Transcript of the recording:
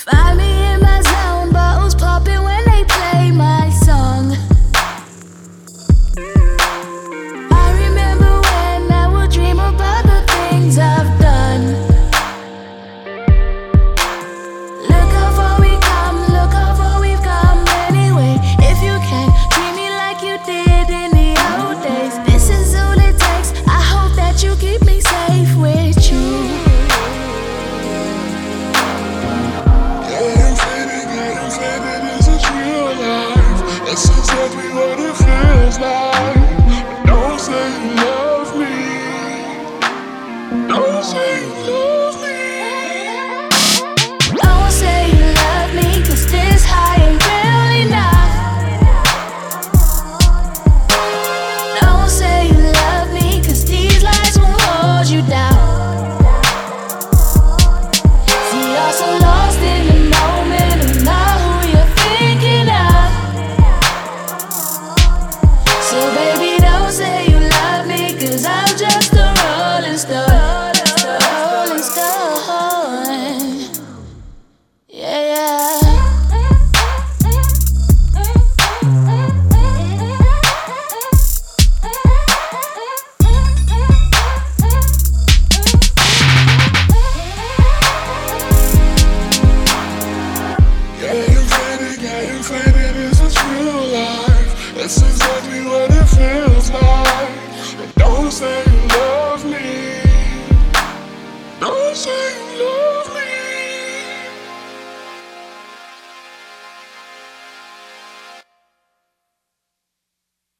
Find me in my zone, bottles popping when they play my song. I remember when I would dream about the things I've done. Look how far we come, look how far we've come anyway. If you can, treat me like you did in the old days. This is all it takes, I hope that you keep me safe with you. It's exactly what it feels.